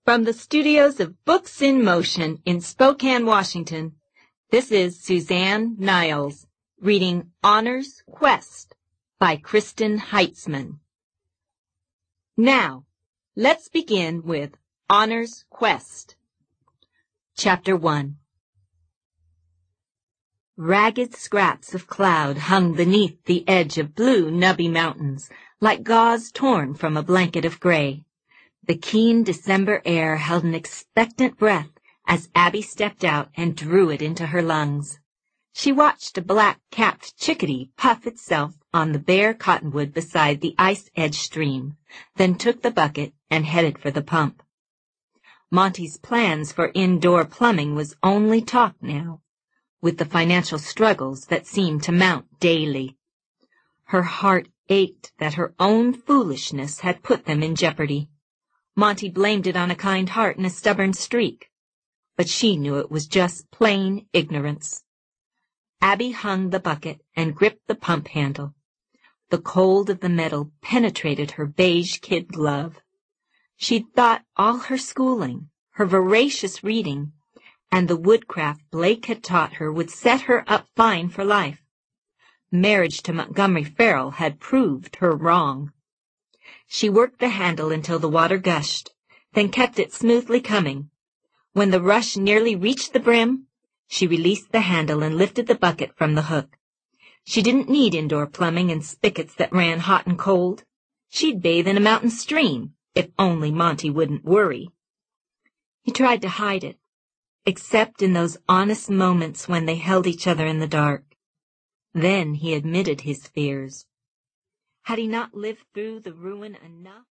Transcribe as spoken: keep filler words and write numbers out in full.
From the studios of Books in Motion in Spokane, Washington, this is Suzanne Niles reading Honor's Quest by Kristen Heitzman. Now, let's begin with Honor's Quest. Chapter one. Ragged scraps of cloud hung beneath the edge of blue, nubby mountains, like gauze torn from a blanket of gray. The keen December air held an expectant breath as Abby stepped out and drew it into her lungs. She watched a black-capped chickadee puff itself on the bare cottonwood beside the ice-edged stream, then took the bucket and headed for the pump. Monty's plans for indoor plumbing was only talk now, with the financial struggles that seemed to mount daily. Her heart ached that her own foolishness had put them in jeopardy. Monty blamed it on a kind heart and a stubborn streak, but she knew it was just plain ignorance. Abby hung the bucket and gripped the pump handle. The cold of the metal penetrated her beige kid glove. She'd thought all her schooling, her voracious reading, and the woodcraft Blake had taught her would set her up fine for life. Marriage to Montgomery Farrell had proved her wrong. She worked the handle until the water gushed, then kept it smoothly coming. When the rush nearly reached the brim, she released the handle and lifted the bucket from the hook. She didn't need indoor plumbing and spigots that ran hot and cold. She'd bathe in a mountain stream, if only Monty wouldn't worry. He tried to hide it, except in those honest moments when they held each other in the dark. Then he admitted his fears. Had he not lived through the ruin enough?